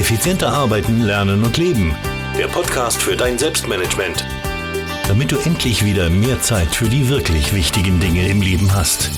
Effizienter arbeiten, lernen und leben. Der Podcast für dein Selbstmanagement. Damit du endlich wieder mehr Zeit für die wirklich wichtigen Dinge im Leben hast.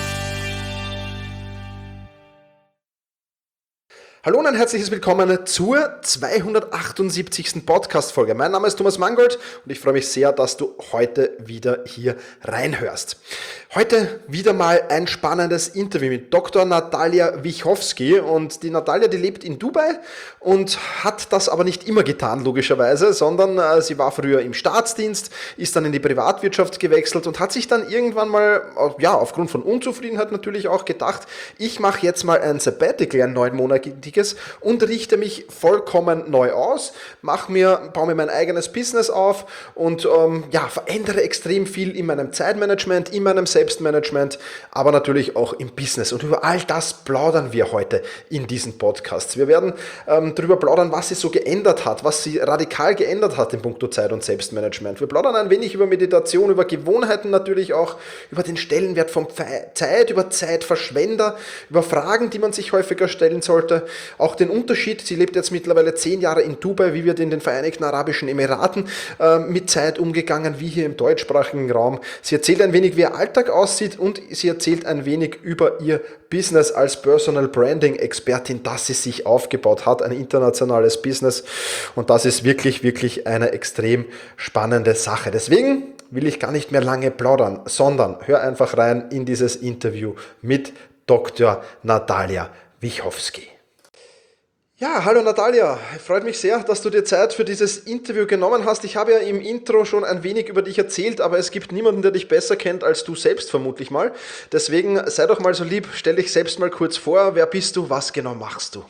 Hallo und ein herzliches Willkommen zur 278. Podcast-Folge. Mein Name ist Thomas Mangold und ich freue mich sehr, dass du heute wieder hier reinhörst. Heute wieder mal ein spannendes Interview mit Dr. Natalia Wichowski. Und die Natalia, die lebt in Dubai und hat das aber nicht immer getan, logischerweise, sondern sie war früher im Staatsdienst, ist dann in die Privatwirtschaft gewechselt und hat sich dann irgendwann mal, aufgrund von Unzufriedenheit natürlich auch gedacht, ich mache jetzt mal ein Sabbatical, ein 9-monatiges, und richte mich vollkommen neu aus, baue mir mein eigenes Business auf und verändere extrem viel in meinem Zeitmanagement, in meinem Selbstmanagement, aber natürlich auch im Business. Und über all das plaudern wir heute in diesen Podcasts. Wir werden darüber plaudern, was sie so geändert hat, was sie radikal geändert hat in puncto Zeit- und Selbstmanagement. Wir plaudern ein wenig über Meditation, über Gewohnheiten natürlich auch, über den Stellenwert von Zeit, über Zeitverschwender, über Fragen, die man sich häufiger stellen sollte. Auch den Unterschied, sie lebt jetzt mittlerweile 10 Jahre in Dubai, wie wird in den Vereinigten Arabischen Emiraten mit Zeit umgegangen, wie hier im deutschsprachigen Raum. Sie erzählt ein wenig, wie ihr Alltag aussieht und sie erzählt ein wenig über ihr Business als Personal Branding Expertin, das sie sich aufgebaut hat, ein internationales Business, und das ist wirklich, wirklich eine extrem spannende Sache. Deswegen will ich gar nicht mehr lange plaudern, sondern hör einfach rein in dieses Interview mit Dr. Natalia Wichowski. Ja, hallo Natalia, freut mich sehr, dass du dir Zeit für dieses Interview genommen hast. Ich habe ja im Intro schon ein wenig über dich erzählt, aber es gibt niemanden, der dich besser kennt als du selbst vermutlich mal. Deswegen sei doch mal so lieb, stell dich selbst mal kurz vor. Wer bist du, was genau machst du?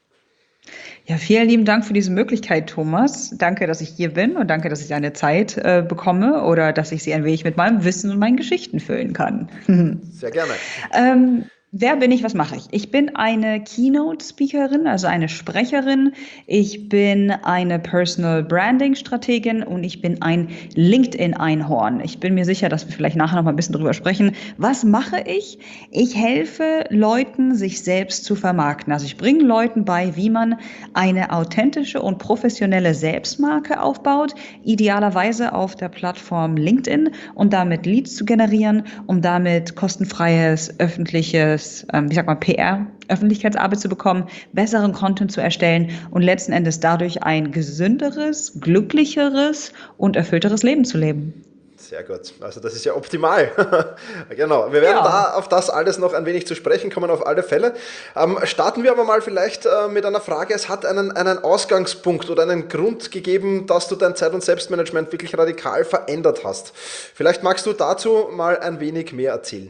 Ja, vielen lieben Dank für diese Möglichkeit, Thomas. Danke, dass ich hier bin und danke, dass ich eine Zeit bekomme oder dass ich sie ein wenig mit meinem Wissen und meinen Geschichten füllen kann. Sehr gerne. Wer bin ich, was mache ich? Ich bin eine Keynote-Speakerin, also eine Sprecherin. Ich bin eine Personal-Branding-Strategin und ich bin ein LinkedIn-Einhorn. Ich bin mir sicher, dass wir vielleicht nachher noch mal ein bisschen drüber sprechen. Was mache ich? Ich helfe Leuten, sich selbst zu vermarkten. Also ich bringe Leuten bei, wie man eine authentische und professionelle Selbstmarke aufbaut, idealerweise auf der Plattform LinkedIn, und damit Leads zu generieren, um damit kostenfreies, öffentliches PR, Öffentlichkeitsarbeit zu bekommen, besseren Content zu erstellen und letzten Endes dadurch ein gesünderes, glücklicheres und erfüllteres Leben zu leben. Sehr gut, also das ist ja optimal. Genau, wir werden da auf das alles noch ein wenig zu sprechen kommen, auf alle Fälle. Starten wir aber mal vielleicht mit einer Frage. Es hat einen Ausgangspunkt oder einen Grund gegeben, dass du dein Zeit- und Selbstmanagement wirklich radikal verändert hast. Vielleicht magst du dazu mal ein wenig mehr erzählen.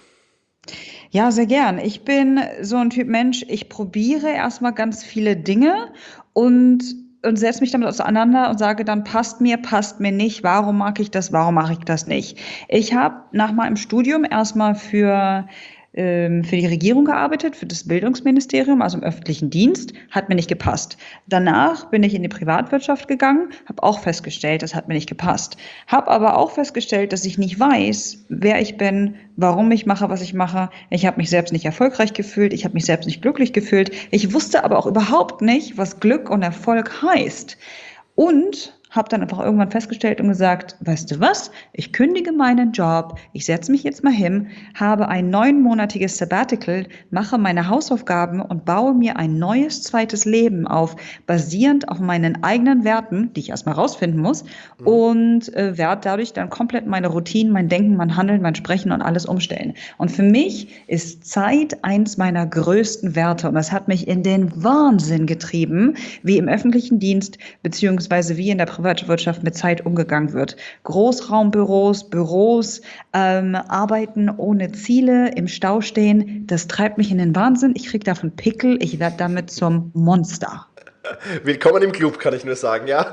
Ja, sehr gern. Ich bin so ein Typ Mensch, ich probiere erstmal ganz viele Dinge und setze mich damit auseinander und sage dann, passt mir nicht, warum mag ich das, warum mache ich das nicht. Ich habe nach meinem Studium erstmal für die Regierung gearbeitet, für das Bildungsministerium, also im öffentlichen Dienst, hat mir nicht gepasst. Danach bin ich in die Privatwirtschaft gegangen, habe auch festgestellt, das hat mir nicht gepasst. Habe aber auch festgestellt, dass ich nicht weiß, wer ich bin, warum ich mache, was ich mache. Ich habe mich selbst nicht erfolgreich gefühlt, ich habe mich selbst nicht glücklich gefühlt. Ich wusste aber auch überhaupt nicht, was Glück und Erfolg heißt. Und habe dann einfach irgendwann festgestellt und gesagt, weißt du was, ich kündige meinen Job, ich setze mich jetzt mal hin, habe ein 9-monatiges Sabbatical, mache meine Hausaufgaben und baue mir ein neues zweites Leben auf, basierend auf meinen eigenen Werten, die ich erstmal rausfinden muss, und werde dadurch dann komplett meine Routinen, mein Denken, mein Handeln, mein Sprechen und alles umstellen. Und für mich ist Zeit eins meiner größten Werte und das hat mich in den Wahnsinn getrieben, wie im öffentlichen Dienst beziehungsweise wie in der Privatwirtschaft mit Zeit umgegangen wird. Großraumbüros, Büros, Arbeiten ohne Ziele, im Stau stehen, das treibt mich in den Wahnsinn. Ich kriege davon Pickel, ich werde damit zum Monster. Willkommen im Club, kann ich nur sagen, ja.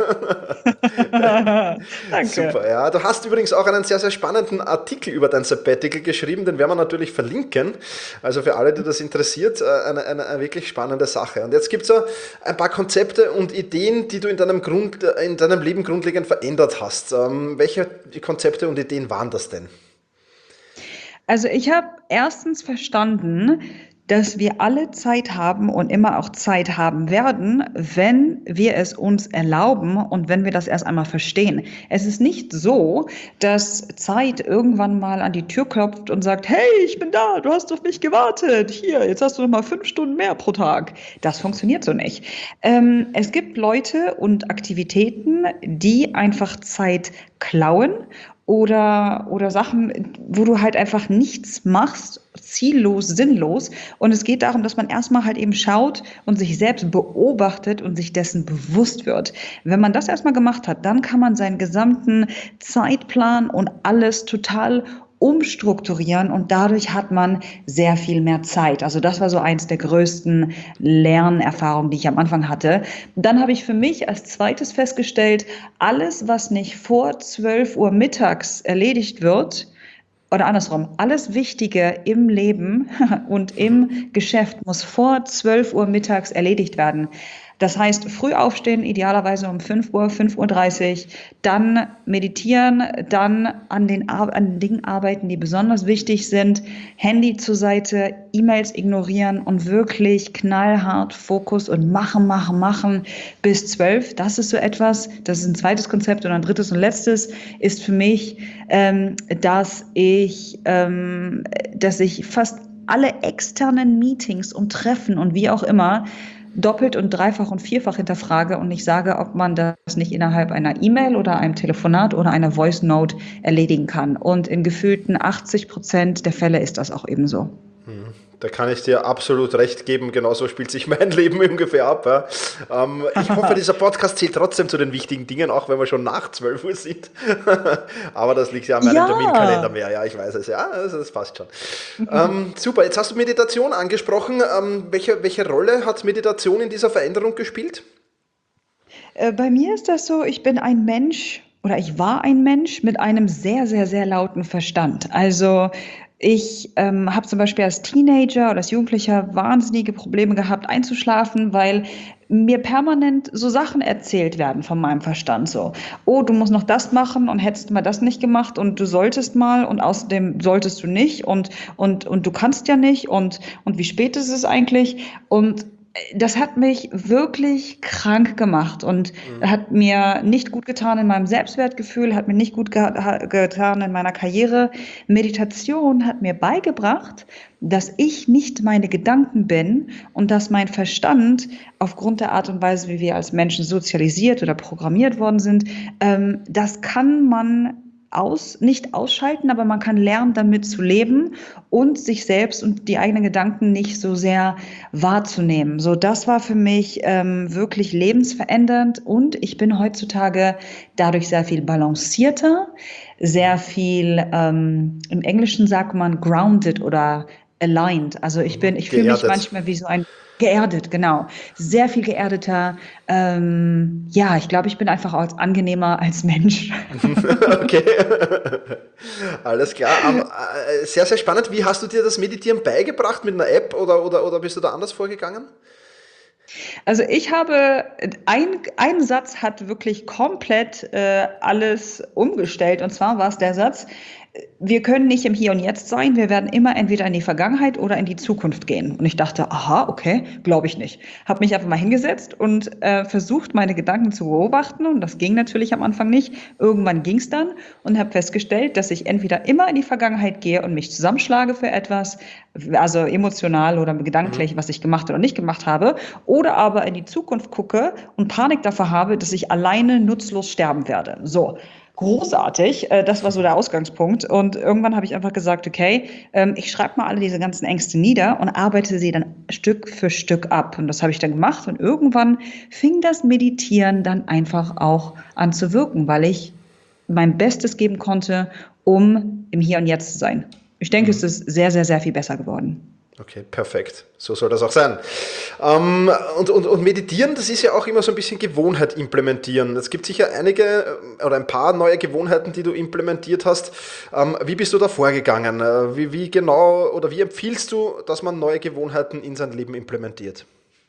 Danke. Super, ja. Du hast übrigens auch einen sehr, sehr spannenden Artikel über dein Sabbatical geschrieben, den werden wir natürlich verlinken. Also für alle, die das interessiert, eine wirklich spannende Sache. Und jetzt gibt es so ein paar Konzepte und Ideen, die du in deinem Leben grundlegend verändert hast. Welche Konzepte und Ideen waren das denn? Also ich habe erstens verstanden, dass wir alle Zeit haben und immer auch Zeit haben werden, wenn wir es uns erlauben und wenn wir das erst einmal verstehen. Es ist nicht so, dass Zeit irgendwann mal an die Tür klopft und sagt, hey, ich bin da, du hast auf mich gewartet, hier, jetzt hast du noch mal 5 Stunden mehr pro Tag. Das funktioniert so nicht. Es gibt Leute und Aktivitäten, die einfach Zeit klauen oder Sachen, wo du halt einfach nichts machst, ziellos, sinnlos. Und es geht darum, dass man erstmal halt eben schaut und sich selbst beobachtet und sich dessen bewusst wird. Wenn man das erstmal gemacht hat, dann kann man seinen gesamten Zeitplan und alles total umstrukturieren und dadurch hat man sehr viel mehr Zeit. Also das war so eins der größten Lernerfahrungen, die ich am Anfang hatte. Dann habe ich für mich als zweites festgestellt, alles, was nicht vor 12 Uhr mittags erledigt wird, oder andersrum, alles Wichtige im Leben und im Geschäft muss vor 12 Uhr mittags erledigt werden. Das heißt, früh aufstehen, idealerweise um 5 Uhr, 5:30 Uhr, dann meditieren, dann an den Dingen arbeiten, die besonders wichtig sind, Handy zur Seite, E-Mails ignorieren und wirklich knallhart Fokus und machen bis 12. Das ist so etwas, das ist ein zweites Konzept und ein drittes und letztes ist für mich, dass ich fast alle externen Meetings und Treffen und wie auch immer doppelt und dreifach und vierfach hinterfrage und ich sage, ob man das nicht innerhalb einer E-Mail oder einem Telefonat oder einer Voice Note erledigen kann. Und in gefühlten 80% der Fälle ist das auch ebenso. Da kann ich dir absolut recht geben, genauso spielt sich mein Leben ungefähr ab. Ja. Ich hoffe, dieser Podcast zählt trotzdem zu den wichtigen Dingen, auch wenn wir schon nach 12 Uhr sind. Aber das liegt ja an meinem Terminkalender mehr, ja, ich weiß es, ja, das passt schon. Super, jetzt hast du Meditation angesprochen. Welche Rolle hat Meditation in dieser Veränderung gespielt? Bei mir ist das so, ich bin ein Mensch oder ich war ein Mensch mit einem sehr, sehr, sehr lauten Verstand. Also ich habe zum Beispiel als Teenager oder als Jugendlicher wahnsinnige Probleme gehabt, einzuschlafen, weil mir permanent so Sachen erzählt werden von meinem Verstand. So, oh, du musst noch das machen und hättest mal das nicht gemacht und du solltest mal und außerdem solltest du nicht und du kannst ja nicht und wie spät ist es eigentlich? Und das hat mich wirklich krank gemacht und hat mir nicht gut getan in meinem Selbstwertgefühl, hat mir nicht gut getan in meiner Karriere. Meditation hat mir beigebracht, dass ich nicht meine Gedanken bin und dass mein Verstand aufgrund der Art und Weise, wie wir als Menschen sozialisiert oder programmiert worden sind, das kann man nicht ausschalten, aber man kann lernen, damit zu leben und sich selbst und die eigenen Gedanken nicht so sehr wahrzunehmen. So, das war für mich wirklich lebensverändernd und ich bin heutzutage dadurch sehr viel balancierter, sehr viel, im Englischen sagt man grounded oder aligned. Also ich fühle mich manchmal wie so ein geerdet, genau. Sehr viel geerdeter. Ich glaube, ich bin einfach angenehmer als Mensch. Okay, alles klar. Sehr, sehr spannend. Wie hast du dir das Meditieren beigebracht? Mit einer App oder bist du da anders vorgegangen? Also ich habe, ein Satz hat wirklich komplett alles umgestellt. Und zwar war es der Satz, wir können nicht im Hier und Jetzt sein, wir werden immer entweder in die Vergangenheit oder in die Zukunft gehen. Und ich dachte, aha, okay, glaube ich nicht. Habe mich einfach mal hingesetzt und versucht, meine Gedanken zu beobachten. Und das ging natürlich am Anfang nicht. Irgendwann ging es dann und habe festgestellt, dass ich entweder immer in die Vergangenheit gehe und mich zusammenschlage für etwas, also emotional oder gedanklich, was ich gemacht oder nicht gemacht habe, oder aber in die Zukunft gucke und Panik davor habe, dass ich alleine nutzlos sterben werde. So. Großartig, das war so der Ausgangspunkt und irgendwann habe ich einfach gesagt, okay, ich schreibe mal alle diese ganzen Ängste nieder und arbeite sie dann Stück für Stück ab und das habe ich dann gemacht und irgendwann fing das Meditieren dann einfach auch an zu wirken, weil ich mein Bestes geben konnte, um im Hier und Jetzt zu sein. Ich denke, es ist sehr, sehr, sehr viel besser geworden. Okay, perfekt. So soll das auch sein. Und meditieren, das ist ja auch immer so ein bisschen Gewohnheit implementieren. Es gibt sicher einige oder ein paar neue Gewohnheiten, die du implementiert hast. Wie bist du da vorgegangen? Wie genau oder wie empfiehlst du, dass man neue Gewohnheiten in sein Leben implementiert?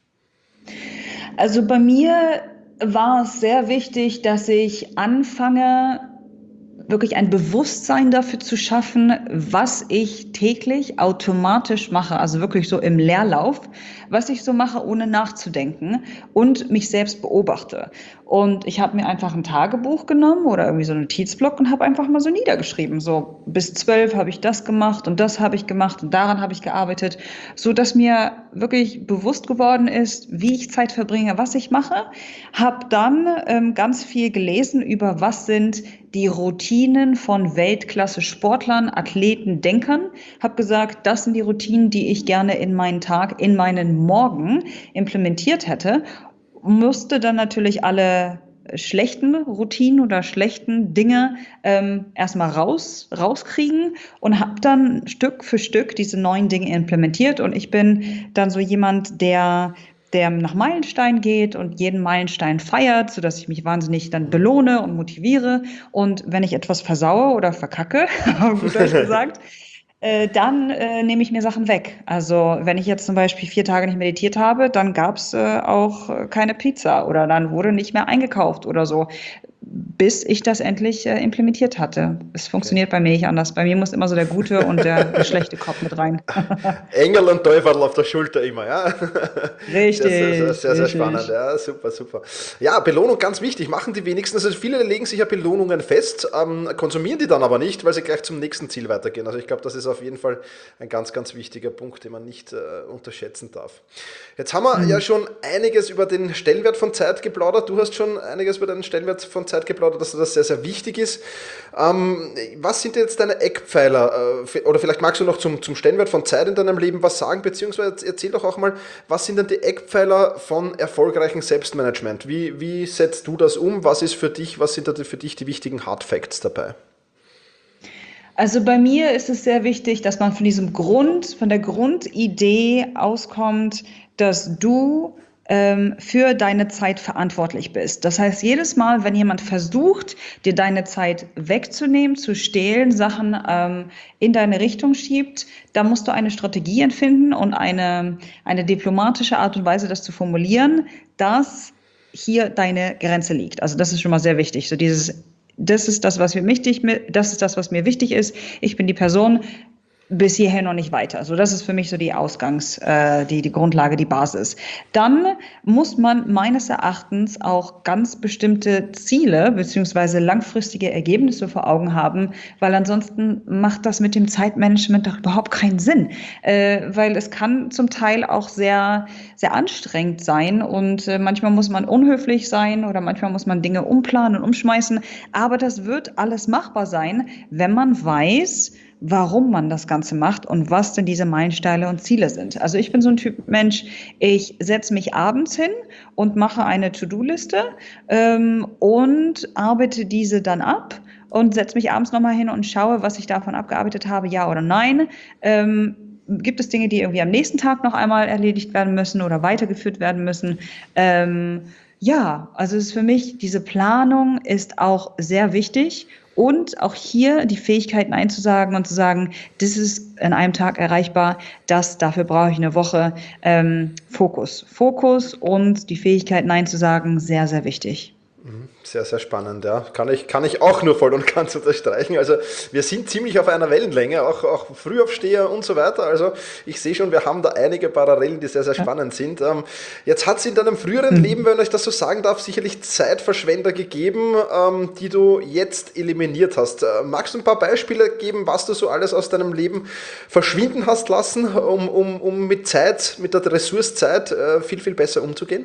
Also bei mir war es sehr wichtig, dass ich anfange, wirklich ein Bewusstsein dafür zu schaffen, was ich täglich automatisch mache, also wirklich so im Leerlauf, was ich so mache, ohne nachzudenken und mich selbst beobachte. Und ich habe mir einfach ein Tagebuch genommen oder irgendwie so einen Notizblock und habe einfach mal so niedergeschrieben. So bis 12 habe ich das gemacht und das habe ich gemacht und daran habe ich gearbeitet, so dass mir wirklich bewusst geworden ist, wie ich Zeit verbringe, was ich mache. Habe dann ganz viel gelesen über was sind die Routinen von Weltklasse-Sportlern, Athleten, Denkern. Habe gesagt, das sind die Routinen, die ich gerne in meinen Tag, in meinen Morgen implementiert hätte. Musste dann natürlich alle schlechten Routinen oder schlechten Dinge erstmal rauskriegen und habe dann Stück für Stück diese neuen Dinge implementiert. Und ich bin dann so jemand, der nach Meilenstein geht und jeden Meilenstein feiert, sodass ich mich wahnsinnig dann belohne und motiviere. Und wenn ich etwas versaue oder verkacke, gut Deutsch gesagt, dann nehme ich mir Sachen weg. Also wenn ich jetzt zum Beispiel 4 Tage nicht meditiert habe, dann gab es auch keine Pizza oder dann wurde nicht mehr eingekauft oder so, bis ich das endlich implementiert hatte. Es funktioniert bei mir nicht anders. Bei mir muss immer so der gute und der schlechte Kopf mit rein. Engel und Teufel auf der Schulter immer, ja. Richtig. Sehr spannend, ja, super. Ja, Belohnung ganz wichtig, machen die wenigsten. Also viele legen sich ja Belohnungen fest, konsumieren die dann aber nicht, weil sie gleich zum nächsten Ziel weitergehen. Also ich glaube, das ist auf jeden Fall ein ganz, ganz wichtiger Punkt, den man nicht unterschätzen darf. Jetzt haben wir ja schon einiges über den Stellenwert von Zeit geplaudert. Du hast schon einiges über den Stellenwert von Zeit geplaudert, dass das sehr, sehr wichtig ist. Was sind jetzt deine Eckpfeiler? Oder vielleicht magst du noch zum Stellenwert von Zeit in deinem Leben was sagen, beziehungsweise erzähl doch auch mal, was sind denn die Eckpfeiler von erfolgreichem Selbstmanagement? Wie setzt du das um? Was ist für dich, was sind da für dich die wichtigen Hard Facts dabei? Also bei mir ist es sehr wichtig, dass man von der Grundidee auskommt, dass du für deine Zeit verantwortlich bist. Das heißt, jedes Mal, wenn jemand versucht, dir deine Zeit wegzunehmen, zu stehlen, Sachen in deine Richtung schiebt, da musst du eine Strategie empfinden und eine diplomatische Art und Weise, das zu formulieren, dass hier deine Grenze liegt. Also das ist schon mal sehr wichtig. So das ist das, was mir wichtig ist. Ich bin die Person, bis hierher noch nicht weiter. So, das ist für mich so die die Grundlage, die Basis. Dann muss man meines Erachtens auch ganz bestimmte Ziele beziehungsweise langfristige Ergebnisse vor Augen haben, weil ansonsten macht das mit dem Zeitmanagement doch überhaupt keinen Sinn, weil es kann zum Teil auch sehr, sehr anstrengend sein und manchmal muss man unhöflich sein oder manchmal muss man Dinge umplanen und umschmeißen, aber das wird alles machbar sein, wenn man weiß, warum man das Ganze macht und was denn diese Meilensteine und Ziele sind. Also ich bin so ein Typ Mensch, ich setze mich abends hin und mache eine To-Do-Liste und arbeite diese dann ab und setze mich abends nochmal hin und schaue, was ich davon abgearbeitet habe, ja oder nein. Gibt es Dinge, die irgendwie am nächsten Tag noch einmal erledigt werden müssen oder weitergeführt werden müssen? Ja, also es ist für mich, diese Planung ist auch sehr wichtig. Und auch hier die Fähigkeit Nein zu sagen und zu sagen, das ist an einem Tag erreichbar, dafür brauche ich eine Woche. Fokus und die Fähigkeit Nein zu sagen, sehr, sehr wichtig. Sehr, sehr spannend, ja. Kann ich auch nur voll und ganz unterstreichen. Also wir sind ziemlich auf einer Wellenlänge, auch Frühaufsteher und so weiter. Also ich sehe schon, wir haben da einige Parallelen, die sehr, sehr spannend sind. Jetzt hat es in deinem früheren Leben, wenn ich das so sagen darf, sicherlich Zeitverschwender gegeben, die du jetzt eliminiert hast. Magst du ein paar Beispiele geben, was du so alles aus deinem Leben verschwinden hast lassen, um mit der Ressource Zeit viel, viel besser umzugehen?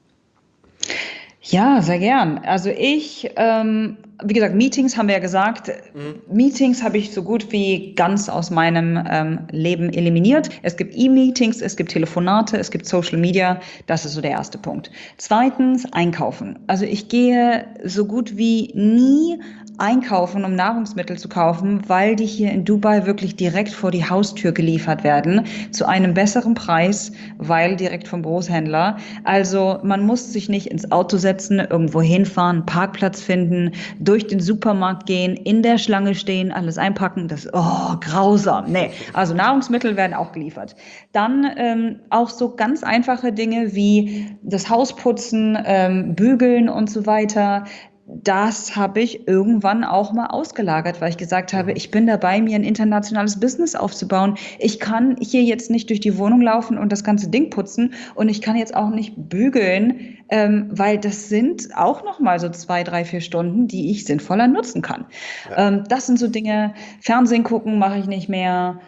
Ja, sehr gern. Also wie gesagt, Meetings haben wir ja gesagt. Meetings habe ich so gut wie ganz aus meinem Leben eliminiert. Es gibt E-Meetings, es gibt Telefonate, es gibt Social Media. Das ist so der erste Punkt. Zweitens, einkaufen. Also ich gehe so gut wie nie einkaufen, um Nahrungsmittel zu kaufen, weil die hier in Dubai wirklich direkt vor die Haustür geliefert werden, zu einem besseren Preis, weil direkt vom Großhändler. Also man muss sich nicht ins Auto setzen, irgendwo hinfahren, Parkplatz finden, durch den Supermarkt gehen, in der Schlange stehen, alles einpacken. Das ist grausam. Nee, also Nahrungsmittel werden auch geliefert. Dann auch so ganz einfache Dinge wie das Haus putzen, bügeln und so weiter. das habe ich irgendwann auch mal ausgelagert, weil ich gesagt habe, ich bin dabei, mir ein internationales Business aufzubauen. Ich kann hier jetzt nicht durch die Wohnung laufen und das ganze Ding putzen und ich kann jetzt auch nicht bügeln, weil das sind auch noch mal so 2, 3, 4 Stunden, die ich sinnvoller nutzen kann. Das sind so Dinge. Fernsehen gucken mache ich nicht mehr.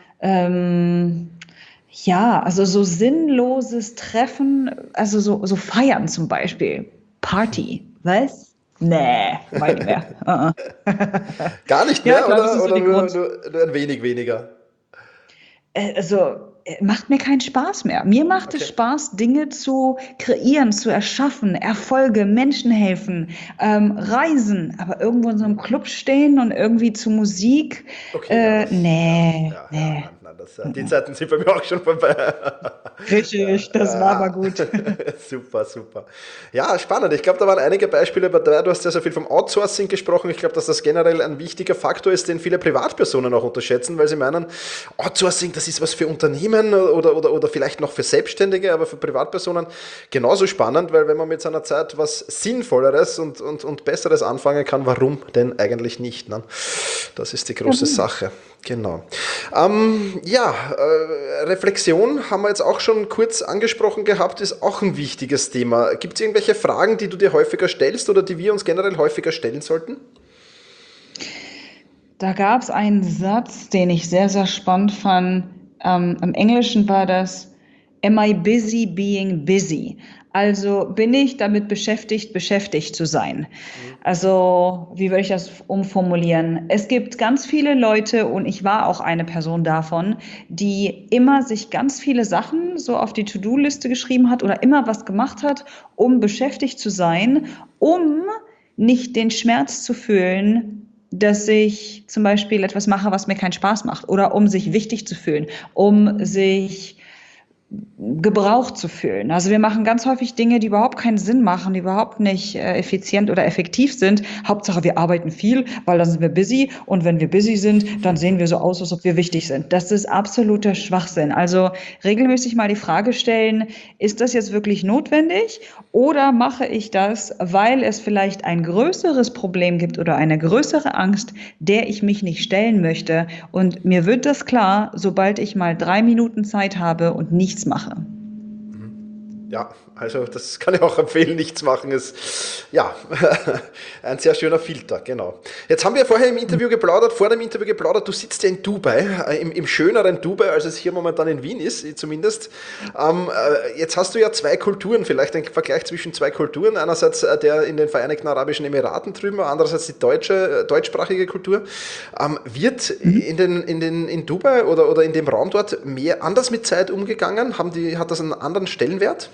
Ja, also so sinnloses Treffen, also so Feiern zum Beispiel. Party, was? Nee, mach ich nicht mehr. Gar nicht Ja, mehr ich glaube, das ist so oder der Grund. nur ein wenig weniger? Macht mir keinen Spaß mehr. Mir macht es Okay. Spaß, Dinge zu kreieren, zu erschaffen, Erfolge, Menschen helfen, reisen, aber irgendwo in so einem Club stehen und irgendwie zu Musik, Okay, ja, nee, nee. nein, die Zeiten sind bei mir auch schon vorbei. Richtig, das war aber gut. Super, super. Ja, spannend. Ich glaube, da waren einige Beispiele dabei. Du hast ja so viel vom Outsourcing gesprochen. Ich glaube, dass das generell ein wichtiger Faktor ist, den viele Privatpersonen auch unterschätzen, weil sie meinen, Outsourcing, das ist was für Unternehmen oder vielleicht noch für Selbstständige, aber für Privatpersonen genauso spannend, weil wenn man mit seiner Zeit was Sinnvolleres und Besseres anfangen kann, warum denn eigentlich nicht? Ne? Das ist die große Sache. Genau. Reflexion haben wir jetzt auch schon kurz angesprochen gehabt, ist auch ein wichtiges Thema. Gibt es irgendwelche Fragen, die du dir häufiger stellst oder die wir uns generell häufiger stellen sollten? Da gab es einen Satz, den ich sehr, sehr spannend fand. Im Englischen war das, Am I busy being busy? Also bin ich damit beschäftigt, beschäftigt zu sein? Also, wie würde ich das umformulieren? Es gibt ganz viele Leute, und ich war auch eine Person davon, die immer sich ganz viele Sachen so auf die To-Do-Liste geschrieben hat oder immer was gemacht hat, um beschäftigt zu sein, um nicht den Schmerz zu fühlen, dass ich zum Beispiel etwas mache, was mir keinen Spaß macht, oder um sich wichtig zu fühlen, um sich gebraucht zu fühlen. Also wir machen ganz häufig Dinge, die überhaupt keinen Sinn machen, die überhaupt nicht effizient oder effektiv sind. Hauptsache, wir arbeiten viel, weil dann sind wir busy, und wenn wir busy sind, dann sehen wir so aus, als ob wir wichtig sind. Das ist absoluter Schwachsinn. Also regelmäßig mal die Frage stellen, ist das jetzt wirklich notwendig, oder mache ich das, weil es vielleicht ein größeres Problem gibt oder eine größere Angst, der ich mich nicht stellen möchte, und mir wird das klar, sobald ich mal 3 Minuten Zeit habe und nichts mache. Ja, also das kann ich auch empfehlen, nichts machen ist, ja, ein sehr schöner Filter, genau. Jetzt haben wir vorher vor dem Interview geplaudert, du sitzt ja in Dubai, im schöneren Dubai, als es hier momentan in Wien ist, zumindest. Jetzt hast du ja 2 Kulturen, vielleicht ein Vergleich zwischen 2 Kulturen, einerseits der in den Vereinigten Arabischen Emiraten drüben, andererseits die deutschsprachige Kultur. Wird in Dubai oder in dem Raum dort mehr anders mit Zeit umgegangen? Hat das einen anderen Stellenwert?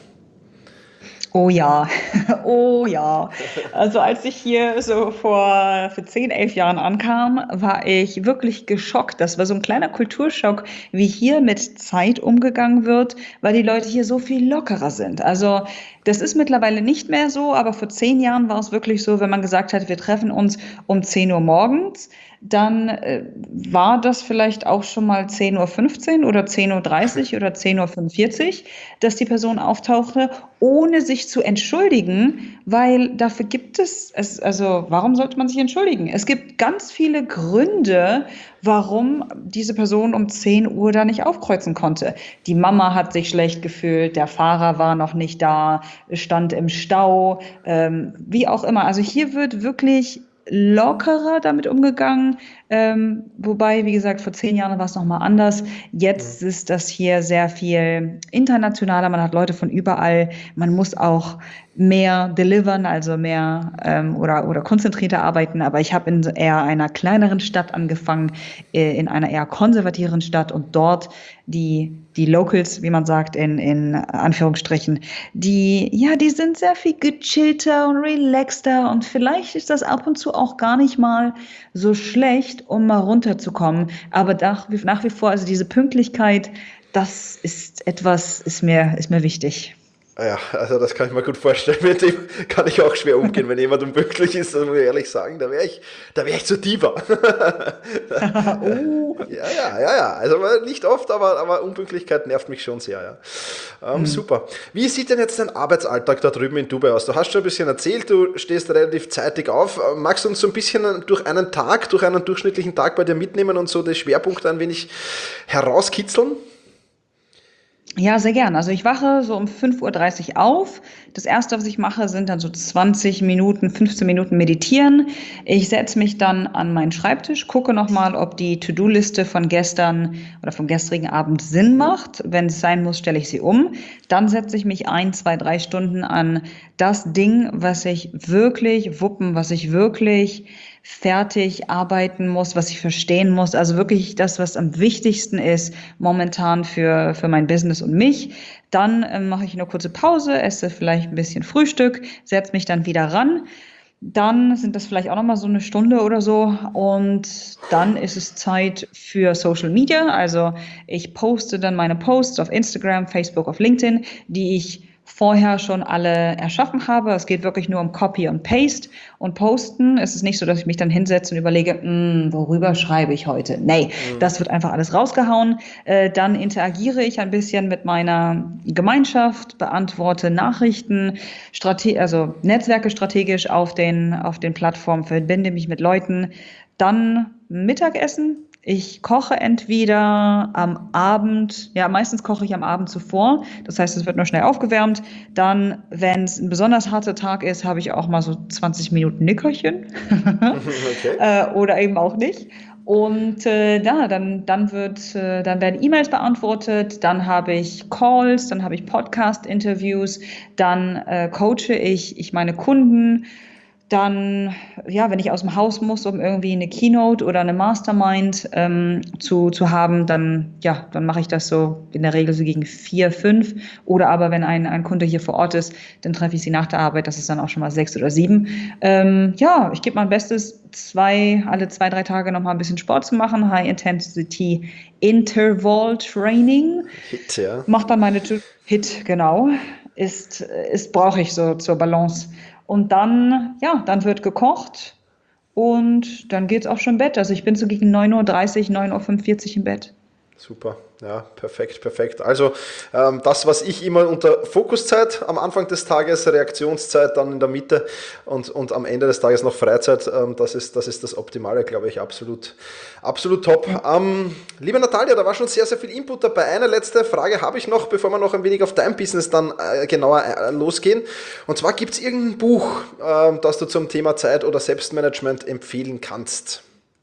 Oh ja, oh ja. Also als ich hier so für 10, 11 Jahren ankam, war ich wirklich geschockt. Das war so ein kleiner Kulturschock, wie hier mit Zeit umgegangen wird, weil die Leute hier so viel lockerer sind. Also das ist mittlerweile nicht mehr so, aber vor 10 Jahren war es wirklich so, wenn man gesagt hat, wir treffen uns um 10 Uhr morgens, dann war das vielleicht auch schon mal 10:15 Uhr oder 10:30 Uhr oder 10:45 Uhr, dass die Person auftauchte, ohne sich zu entschuldigen, weil dafür gibt also warum sollte man sich entschuldigen? Es gibt ganz viele Gründe, warum diese Person um 10 Uhr da nicht aufkreuzen konnte. Die Mama hat sich schlecht gefühlt, der Fahrer war noch nicht da, stand im Stau, wie auch immer. Also hier wird wirklich lockerer damit umgegangen, wobei, wie gesagt, vor 10 Jahren war es nochmal anders. Jetzt ist das hier sehr viel internationaler, man hat Leute von überall, man muss auch mehr delivern, also mehr oder konzentrierter arbeiten, aber ich habe in eher einer kleineren Stadt angefangen, in einer eher konservativeren Stadt, und dort die Locals, wie man sagt, in Anführungsstrichen, die sind sehr viel gechillter und relaxter, und vielleicht ist das ab und zu auch gar nicht mal so schlecht, um mal runterzukommen. Aber nach wie vor, also diese Pünktlichkeit, das ist mir wichtig. Ja, also das kann ich mir gut vorstellen. Mit dem kann ich auch schwer umgehen, wenn jemand unpünktlich ist, das muss ich ehrlich sagen, da wär ich zu Diva. Oh. Ja. Also nicht oft, aber Unpünktlichkeit nervt mich schon sehr, ja. Super. Wie sieht denn jetzt dein Arbeitsalltag da drüben in Dubai aus? Du hast schon ein bisschen erzählt, du stehst relativ zeitig auf. Magst du uns so ein bisschen durch einen Tag, durch einen durchschnittlichen Tag bei dir mitnehmen und so die Schwerpunkte ein wenig herauskitzeln? Ja, sehr gern. Also ich wache so um 5:30 Uhr auf. Das Erste, was ich mache, sind dann so 20 Minuten, 15 Minuten meditieren. Ich setze mich dann an meinen Schreibtisch, gucke nochmal, ob die To-Do-Liste von gestern oder vom gestrigen Abend Sinn macht. Wenn es sein muss, stelle ich sie um. Dann setze ich mich 1, 2, 3 Stunden an das Ding, was ich wirklich wuppen, was ich wirklich fertig arbeiten muss, was ich verstehen muss. Also wirklich das, was am wichtigsten ist momentan für mein Business und mich. Dann mache ich eine kurze Pause, esse vielleicht ein bisschen Frühstück, setze mich dann wieder ran. Dann sind das vielleicht auch nochmal so eine Stunde oder so. Und dann ist es Zeit für Social Media. Also ich poste dann meine Posts auf Instagram, Facebook, auf LinkedIn, die ich vorher schon alle erschaffen habe. Es geht wirklich nur um Copy und Paste und Posten. Es ist nicht so, dass ich mich dann hinsetze und überlege, worüber schreibe ich heute? Nee, das wird einfach alles rausgehauen. Dann interagiere ich ein bisschen mit meiner Gemeinschaft, beantworte Nachrichten, also Netzwerke strategisch auf den Plattformen, verbinde mich mit Leuten. Dann Mittagessen. Ich koche entweder am Abend, ja, meistens koche ich am Abend zuvor. Das heißt, es wird nur schnell aufgewärmt. Dann, wenn es ein besonders harter Tag ist, habe ich auch mal so 20 Minuten Nickerchen. Okay. Oder eben auch nicht. Und dann werden E-Mails beantwortet, dann habe ich Calls, dann habe ich Podcast-Interviews, dann coache ich meine Kunden. Dann, ja, wenn ich aus dem Haus muss, um irgendwie eine Keynote oder eine Mastermind zu haben, dann mache ich das so in der Regel so gegen 4, 5. Oder aber wenn ein Kunde hier vor Ort ist, dann treffe ich sie nach der Arbeit, das ist dann auch schon mal 6 oder 7. Ich gebe mein Bestes, alle 2, 3 Tage nochmal ein bisschen Sport zu machen, High-Intensity Interval Training. Hit, ja. Macht dann Hit, genau, brauche ich so zur Balance. Und dann wird gekocht und dann geht's auch schon im Bett. Also ich bin so gegen 9:30 Uhr, 9:45 Uhr im Bett. Super, ja, perfekt. Also das, was ich immer unter Fokuszeit am Anfang des Tages, Reaktionszeit dann in der Mitte und am Ende des Tages noch Freizeit, das ist das Optimale, glaube ich, absolut top. Liebe Natalia, da war schon sehr, sehr viel Input dabei. Eine letzte Frage habe ich noch, bevor wir noch ein wenig auf dein Business dann genauer losgehen. Und zwar, gibt es irgendein Buch, das du zum Thema Zeit oder Selbstmanagement empfehlen kannst?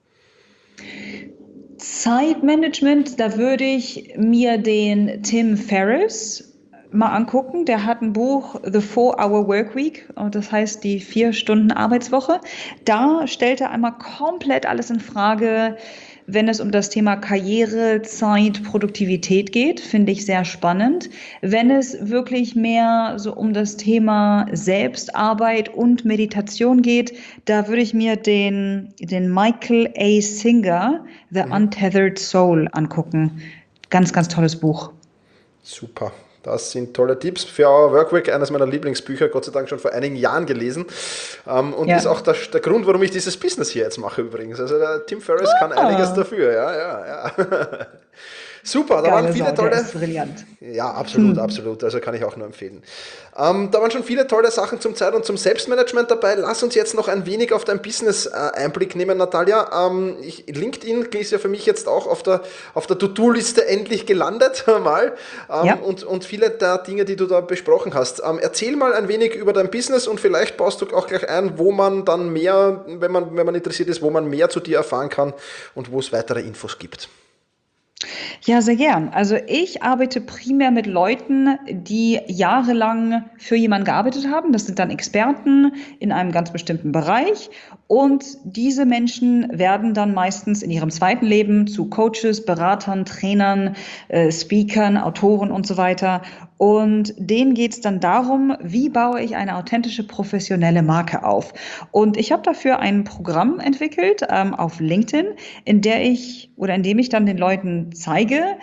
Zeitmanagement, da würde ich mir den Tim Ferriss mal angucken. Der hat ein Buch, The 4-Hour Workweek, und das heißt die 4-Stunden-Arbeitswoche. Da stellt er einmal komplett alles in Frage, wenn es um das Thema Karriere, Zeit, Produktivität geht, finde ich sehr spannend. Wenn es wirklich mehr so um das Thema Selbstarbeit und Meditation geht, da würde ich mir den Michael A. Singer, The Untethered Soul, angucken. Ganz, ganz tolles Buch. Super. Das sind tolle Tipps für Our Workweek, eines meiner Lieblingsbücher, Gott sei Dank schon vor einigen Jahren gelesen. Ist auch der Grund, warum ich dieses Business hier jetzt mache übrigens. Also der Tim Ferriss kann einiges dafür. Ja. Super, da waren viele tolle. Der ist brillant. Ja, absolut. Also kann ich auch nur empfehlen. Da waren schon viele tolle Sachen zum Zeit- und zum Selbstmanagement dabei. Lass uns jetzt noch ein wenig auf dein Business Einblick nehmen, Natalia. LinkedIn ist ja für mich jetzt auch auf der To-Do-Liste endlich gelandet mal. Und viele der Dinge, die du da besprochen hast. Erzähl mal ein wenig über dein Business und vielleicht baust du auch gleich ein, wo man dann mehr, wenn man interessiert ist, wo man mehr zu dir erfahren kann und wo es weitere Infos gibt. Ja, sehr gern. Also ich arbeite primär mit Leuten, die jahrelang für jemanden gearbeitet haben. Das sind dann Experten in einem ganz bestimmten Bereich. Und diese Menschen werden dann meistens in ihrem zweiten Leben zu Coaches, Beratern, Trainern, Speakern, Autoren und so weiter. Und denen geht es dann darum, wie baue ich eine authentische, professionelle Marke auf. Und ich habe dafür ein Programm entwickelt auf LinkedIn, in dem ich dann den Leuten zeige,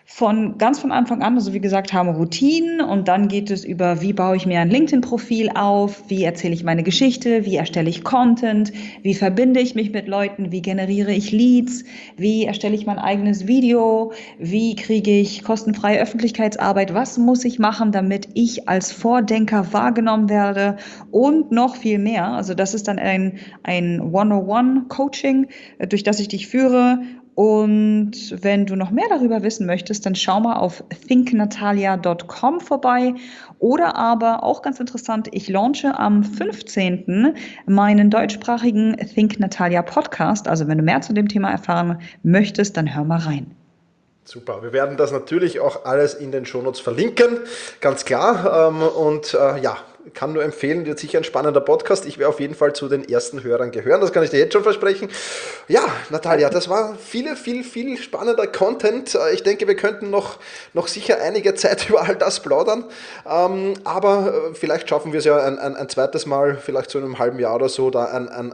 ganz von Anfang an, also wie gesagt, haben Routinen und dann geht es über, wie baue ich mir ein LinkedIn-Profil auf, wie erzähle ich meine Geschichte, wie erstelle ich Content, wie verbinde ich mich mit Leuten, wie generiere ich Leads, wie erstelle ich mein eigenes Video, wie kriege ich kostenfreie Öffentlichkeitsarbeit, was muss ich machen, damit ich als Vordenker wahrgenommen werde und noch viel mehr. Also das ist dann ein 101-Coaching, durch das ich dich führe. Und wenn du noch mehr darüber wissen möchtest, dann schau mal auf thinknatalia.com vorbei. Oder aber, auch ganz interessant, ich launche am 15. meinen deutschsprachigen Think Natalia Podcast. Also wenn du mehr zu dem Thema erfahren möchtest, dann hör mal rein. Super, wir werden das natürlich auch alles in den Shownotes verlinken, ganz klar. Kann nur empfehlen, wird sicher ein spannender Podcast. Ich werde auf jeden Fall zu den ersten Hörern gehören, das kann ich dir jetzt schon versprechen. Ja, Natalia, das war viel spannender Content. Ich denke, wir könnten noch sicher einige Zeit über all das plaudern, aber vielleicht schaffen wir es ja ein zweites Mal, vielleicht so in einem halben Jahr oder so, da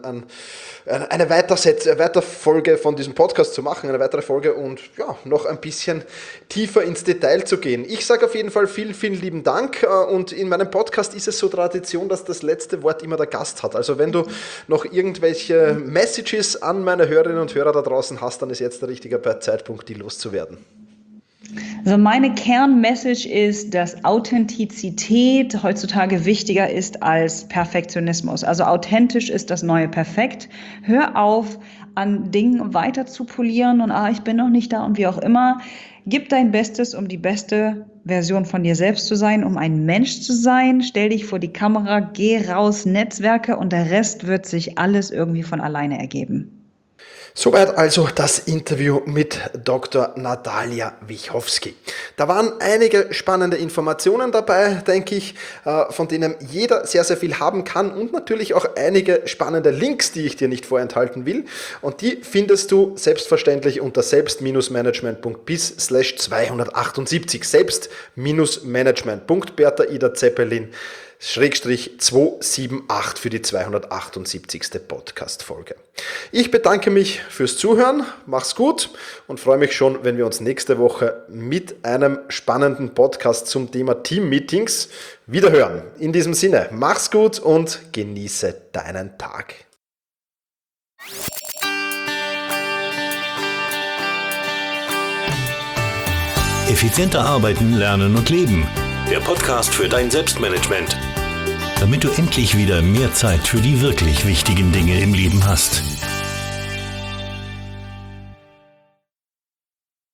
eine Weiterfolge von diesem Podcast zu machen, eine weitere Folge und ja, noch ein bisschen tiefer ins Detail zu gehen. Ich sage auf jeden Fall vielen lieben Dank und in meinem Podcast ist es so Tradition, dass das letzte Wort immer der Gast hat. Also wenn du noch irgendwelche Messages an meine Hörerinnen und Hörer da draußen hast, dann ist jetzt der richtige Zeitpunkt, die loszuwerden. Also meine Kernmessage ist, dass Authentizität heutzutage wichtiger ist als Perfektionismus. Also authentisch ist das neue Perfekt. Hör auf, an Dingen weiter zu polieren und ich bin noch nicht da und wie auch immer. Gib dein Bestes, um die beste Version von dir selbst zu sein, um ein Mensch zu sein. Stell dich vor die Kamera, geh raus, Netzwerke und der Rest wird sich alles irgendwie von alleine ergeben. Soweit also das Interview mit Dr. Natalia Wichowski. Da waren einige spannende Informationen dabei, denke ich, von denen jeder sehr viel haben kann und natürlich auch einige spannende Links, die ich dir nicht vorenthalten will. Und die findest du selbstverständlich unter selbst-management.biz/278. Selbst-management.Bertha Ida Zeppelin /278 für die 278. Podcast-Folge. Ich bedanke mich fürs Zuhören, mach's gut und freue mich schon, wenn wir uns nächste Woche mit einem spannenden Podcast zum Thema Team-Meetings wieder hören. In diesem Sinne, mach's gut und genieße deinen Tag. Effizienter arbeiten, lernen und leben. Der Podcast für dein Selbstmanagement. Damit du endlich wieder mehr Zeit für die wirklich wichtigen Dinge im Leben hast.